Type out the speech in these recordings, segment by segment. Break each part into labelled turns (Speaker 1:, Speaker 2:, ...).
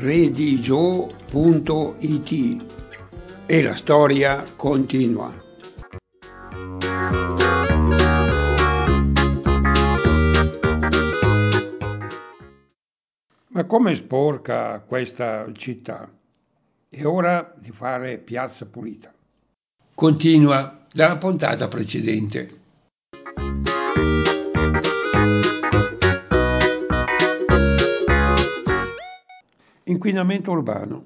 Speaker 1: redigio.it e la storia continua. Ma com'è sporca questa città? È ora di fare piazza pulita.
Speaker 2: Continua dalla puntata precedente.
Speaker 1: Inquinamento urbano.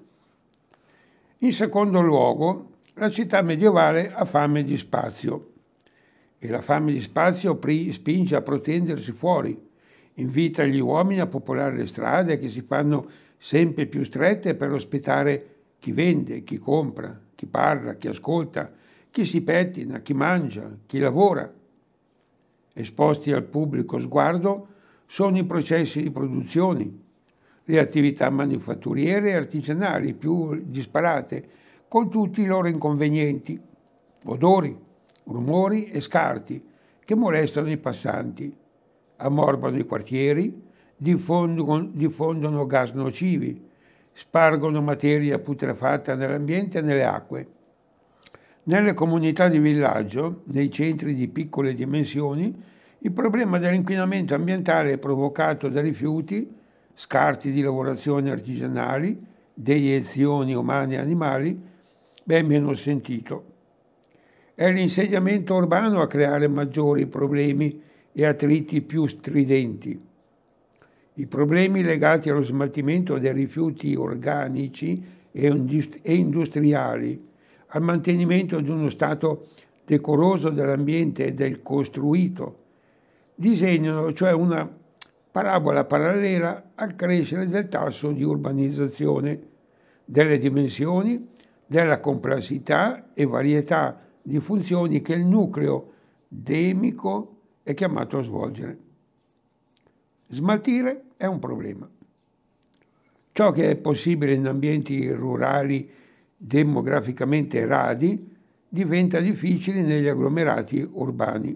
Speaker 1: In secondo luogo, la città medievale ha fame di spazio e la fame di spazio spinge a protendersi fuori, invita gli uomini a popolare le strade che si fanno sempre più strette per ospitare chi vende, chi compra, chi parla, chi ascolta, chi si pettina, chi mangia, chi lavora. Esposti al pubblico sguardo sono i processi di produzione, le attività manifatturiere e artigianali più disparate, con tutti i loro inconvenienti, odori, rumori e scarti che molestano i passanti, ammorbano i quartieri, diffondono gas nocivi, spargono materia putrefatta nell'ambiente e nelle acque. Nelle comunità di villaggio, nei centri di piccole dimensioni, il problema dell'inquinamento ambientale provocato da rifiuti, scarti di lavorazioni artigianali, deiezioni umane e animali, è meno sentito. È l'insediamento urbano a creare maggiori problemi e attriti più stridenti. I problemi legati allo smaltimento dei rifiuti organici e industriali, al mantenimento di uno stato decoroso dell'ambiente e del costruito, disegnano cioè una parabola parallela al crescere del tasso di urbanizzazione, delle dimensioni, della complessità e varietà di funzioni che il nucleo demico è chiamato a svolgere. Smaltire è un problema. Ciò che è possibile in ambienti rurali demograficamente radi diventa difficile negli agglomerati urbani.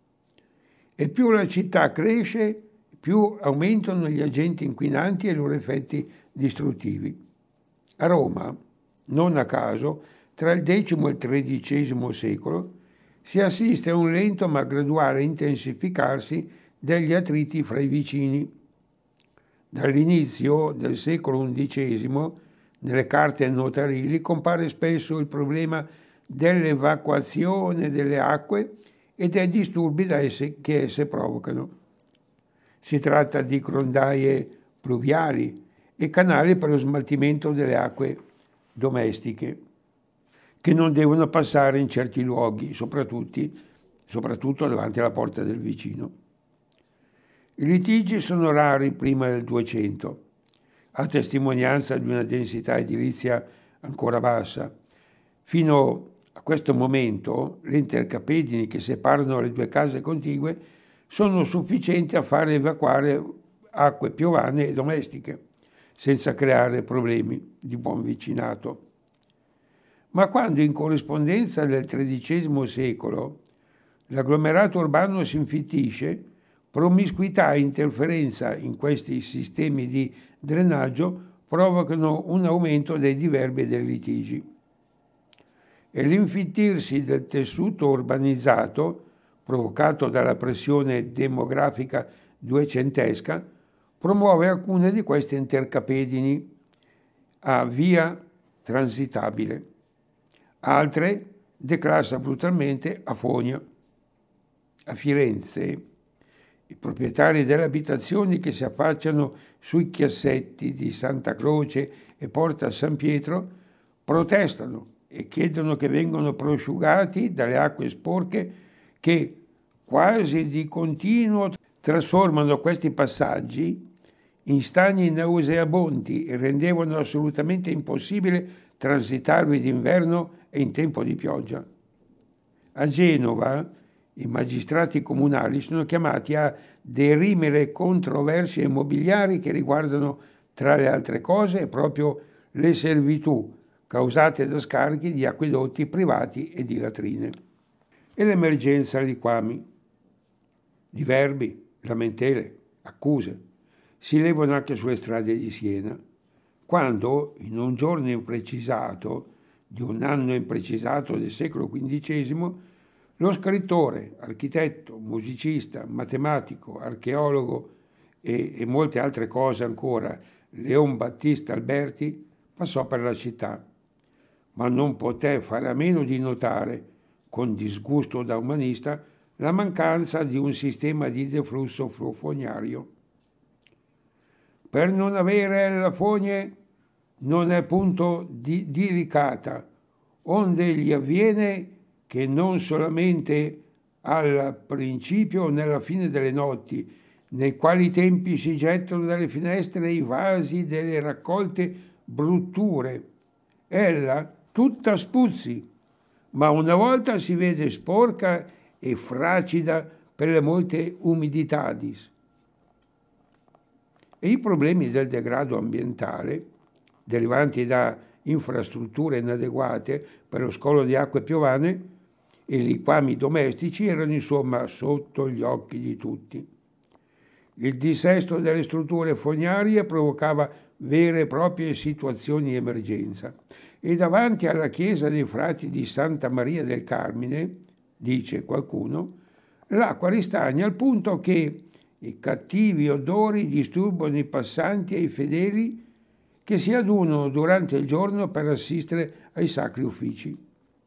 Speaker 1: E più la città cresce, più aumentano gli agenti inquinanti e i loro effetti distruttivi. A Roma, non a caso, tra il X e il XIII secolo, si assiste a un lento ma graduale intensificarsi degli attriti fra i vicini. Dall'inizio del secolo XI, nelle carte notarili, compare spesso il problema dell'evacuazione delle acque e dei disturbi che esse provocano. Si tratta di grondaie pluviali e canali per lo smaltimento delle acque domestiche, che non devono passare in certi luoghi, soprattutto davanti alla porta del vicino. I litigi sono rari prima del 200, a testimonianza di una densità edilizia ancora bassa. Fino a questo momento le intercapedini che separano le due case contigue sono sufficienti a far evacuare acque piovane e domestiche, senza creare problemi di buon vicinato. Ma quando in corrispondenza del XIII secolo l'agglomerato urbano si infittisce, promiscuità e interferenza in questi sistemi di drenaggio provocano un aumento dei diverbi e dei litigi. E l'infittirsi del tessuto urbanizzato, provocato dalla pressione demografica duecentesca, promuove alcune di queste intercapedini a via transitabile, altre declassa brutalmente a fogna. A Firenze, i proprietari delle abitazioni che si affacciano sui chiassetti di Santa Croce e Porta San Pietro protestano e chiedono che vengano prosciugati dalle acque sporche che quasi di continuo trasformano questi passaggi in stagni nauseabondi e rendevano assolutamente impossibile transitarvi d'inverno e in tempo di pioggia. A Genova i magistrati comunali sono chiamati a dirimere controversie immobiliari che riguardano, tra le altre cose, proprio le servitù causate da scarichi di acquedotti privati e di latrine. E l'emergenza liquami. Diverbi, lamentele, accuse si levano anche sulle strade di Siena. quando, in un giorno imprecisato, di un anno imprecisato del secolo XV, lo scrittore, architetto, musicista, matematico, archeologo e molte altre cose ancora, Leon Battista Alberti, passò per la città, ma non poté fare a meno di notare, con disgusto da umanista, la mancanza di un sistema di deflusso fognario. Per non avere la fogne non è punto dilicata, onde gli avviene che non solamente al principio o nella fine delle notti, nei quali tempi si gettano dalle finestre i vasi delle raccolte brutture, ella tutta spuzzi, ma una volta si vede sporca e fracida per le molte umiditadis. E i problemi del degrado ambientale, derivanti da infrastrutture inadeguate per lo scolo di acque piovane e liquami domestici, erano insomma sotto gli occhi di tutti. Il dissesto delle strutture fognarie provocava vere e proprie situazioni di emergenza e davanti alla chiesa dei frati di Santa Maria del Carmine, dice qualcuno, l'acqua ristagna al punto che i cattivi odori disturbano i passanti e i fedeli che si adunano durante il giorno per assistere ai sacri uffici.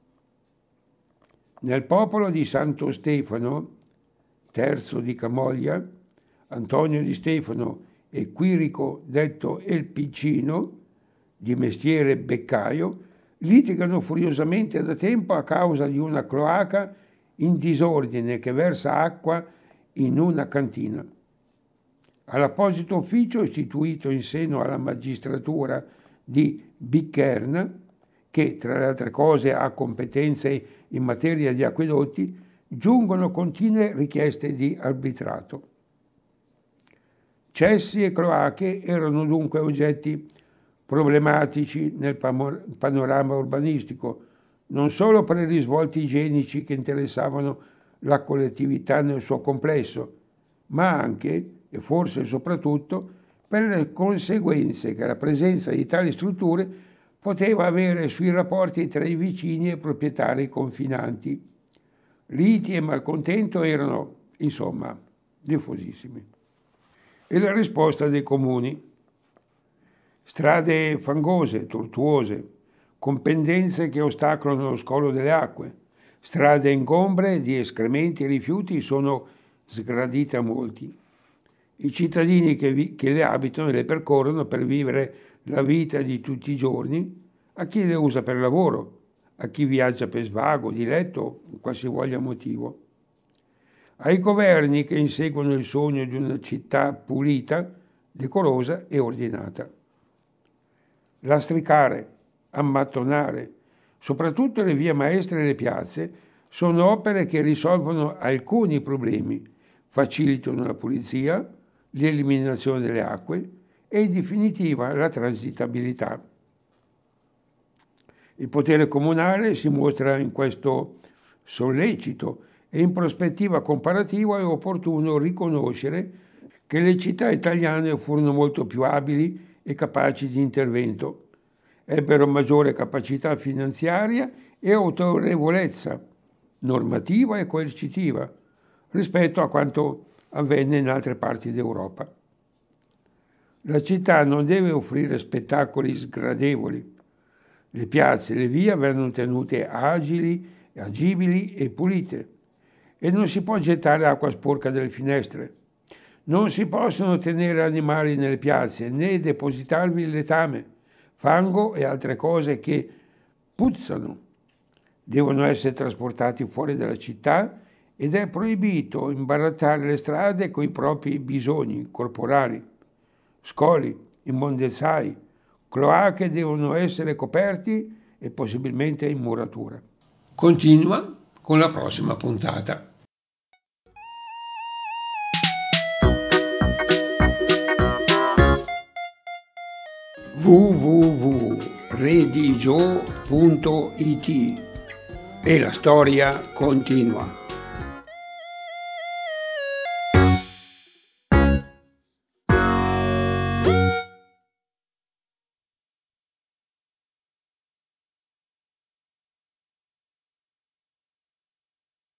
Speaker 1: Nel popolo di Santo Stefano, terzo di Camoglia, Antonio di Stefano e Quirico, detto El Piccino, di mestiere beccaio, litigano furiosamente da tempo a causa di una cloaca in disordine che versa acqua in una cantina. All'apposito ufficio istituito in seno alla magistratura di Biccherna, che tra le altre cose ha competenze in materia di acquedotti, giungono continue richieste di arbitrato. Cessi e cloache erano dunque oggetti problematici nel panorama urbanistico, non solo per i risvolti igienici che interessavano la collettività nel suo complesso, ma anche, e forse soprattutto, per le conseguenze che la presenza di tali strutture poteva avere sui rapporti tra i vicini e proprietari confinanti. Liti e malcontento erano, insomma, diffusissimi. E la risposta dei comuni. Strade fangose, tortuose, con pendenze che ostacolano lo scolo delle acque, strade ingombre di escrementi e rifiuti sono sgradite a molti. I cittadini che le abitano e le percorrono per vivere la vita di tutti i giorni, a chi le usa per lavoro, a chi viaggia per svago, diletto, qualsivoglia motivo. Ai governi che inseguono il sogno di una città pulita, decorosa e ordinata. Lastricare, ammattonare, soprattutto le vie maestre e le piazze, sono opere che risolvono alcuni problemi, facilitano la pulizia, l'eliminazione delle acque e in definitiva la transitabilità. Il potere comunale si mostra in questo sollecito e in prospettiva comparativa è opportuno riconoscere che le città italiane furono molto più abili e capaci di intervento, ebbero maggiore capacità finanziaria e autorevolezza normativa e coercitiva rispetto a quanto avvenne in altre parti d'Europa. La città non deve offrire spettacoli sgradevoli. Le piazze e le vie vanno tenute agibili e pulite e non si può gettare acqua sporca dalle finestre. Non si possono tenere animali nelle piazze né depositarvi il letame, fango e altre cose che puzzano. Devono essere trasportati fuori dalla città ed è proibito imbarattare le strade coi propri bisogni corporali. Scoli, immondezai, cloache devono essere coperti e possibilmente in muratura.
Speaker 2: Continua con la prossima puntata.
Speaker 1: www.redigio.it e la storia continua.